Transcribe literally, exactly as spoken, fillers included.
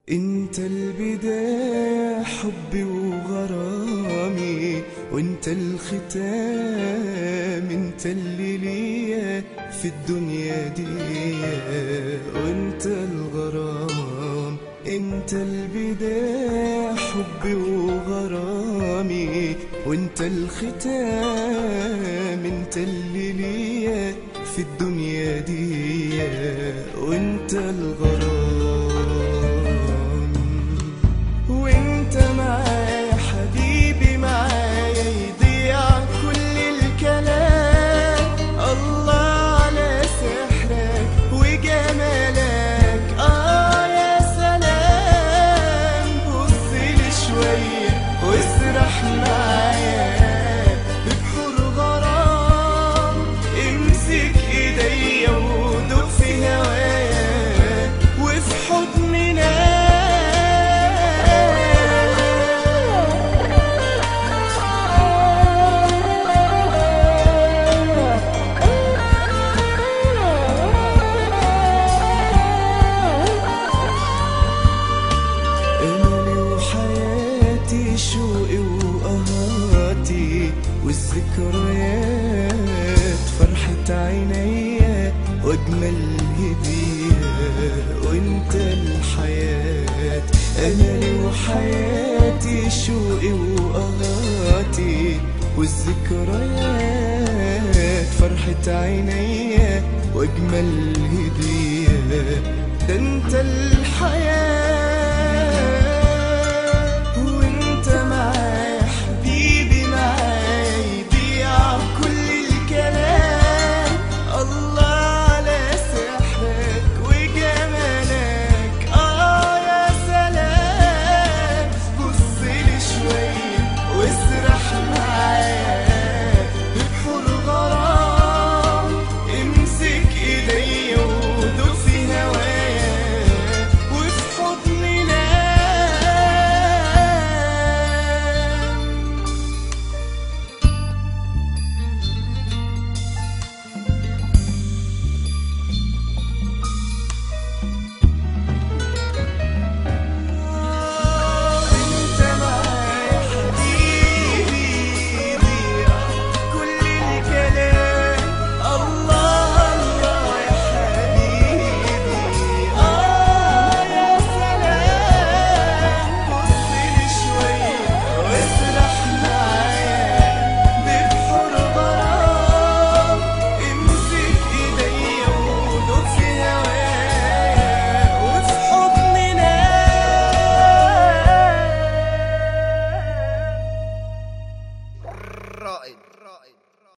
انت البداية حبي وغرامي، وانت الختام، انت اللي ليا في الدنيا دي، وانت الغرام. انت البداية حبي وغرامي، وانت الختام، انت اللي ليا في الدنيا دي، وانت الغرام. وانت معايا حبيبي، معايا يضيع كل الكلام. الله على سحرك وجمالك، اه يا سلام. بصلي شوية واسرح معايا ببحور غرام. امسك ايديا ودوب في هوايا وفي حضننا. شوقي وقهاتي والذكريات، فرحة عينيا واجمل هدية، وانت الحياة. املي وحياتي، شوقي وقهاتي والذكريات، فرحة عينيا واجمل هدية، ده انت الحياة. رائد.